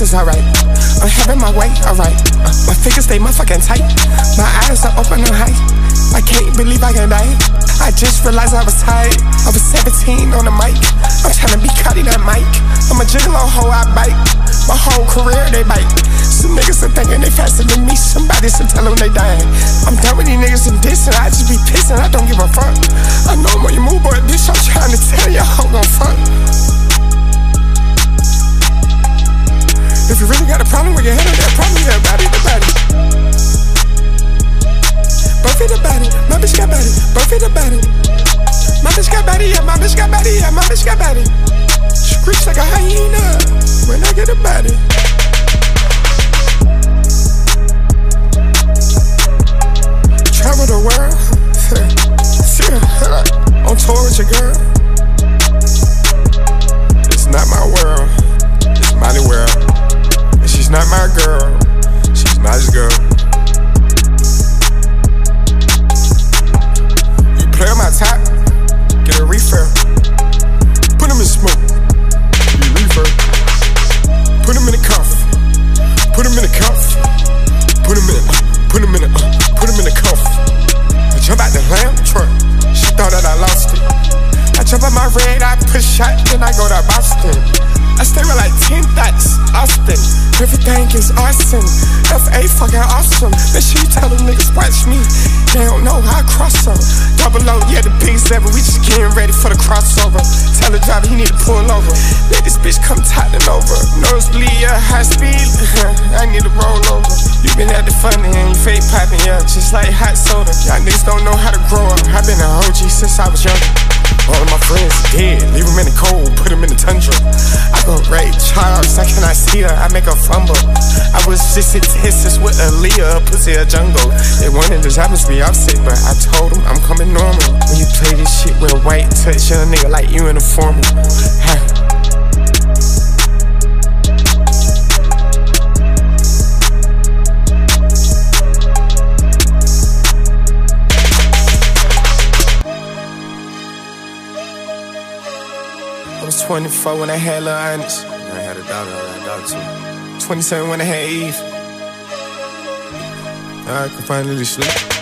is alright. I'm having my way, alright. My fingers stay motherfucking tight. My eyes are open and high. I can't believe I can die. I just realized I was tired. I was 17 on the mic. I'm tryna be cutting that mic. I'm a gigolo hoe, I bite. My whole career, they bite. Some niggas are thinking they faster than me. Somebody should tell them they dying. I'm done with these niggas and dissing. I just be pissing, I don't give a fuck. I know I'm on your move, boy, bitch. I'm trying to tell you, I'm gon' fuck. If you really got a problem with your head, that problem, yeah, body to body. Both of the body, my bitch got body. Both of the body. My bitch got body, yeah, my bitch got body, yeah, my bitch got body. Screech like a hyena when I get a body. Travel the world, on tour with your girl. It's not my world, it's my world. And she's not my girl, she's my girl. You play on my top, get a refill. Put him in smoke, you refill. Put him in the cuff, put him in the cuff. Put him in the cuff. I jump out the lamb truck, she thought that I lost it. I jump out my red, I push shot, then I go to Boston. I stay with like 10 thoughts, Austin. Everything is awesome, F.A. fucking awesome. Then she tell them niggas watch me, they don't know how I cross them. Double O, yeah, the biggest ever, we just getting ready for the crossover. Tell the driver he need to pull over, let this bitch come toppling over. Nosebleed, yeah, high speed, I need to roll over. You been at the funny and you fake popping, yeah, just like hot soda. Y'all niggas don't know how to grow up, I been an OG since I was younger. All of my friends dead, leave them in the cold, put them in the tundra. I go Ray Charles, I cannot see her, I make her fumble. I was just in Texas with Aaliyah, pussy a jungle. They wanted this happens to be upset, but I told them I'm coming normal. When you play this shit with a white touch, young nigga like you in a formal. I was 24 when I had Lil Onyx. I had a daughter too. 27 when I had Eve. I could finally sleep.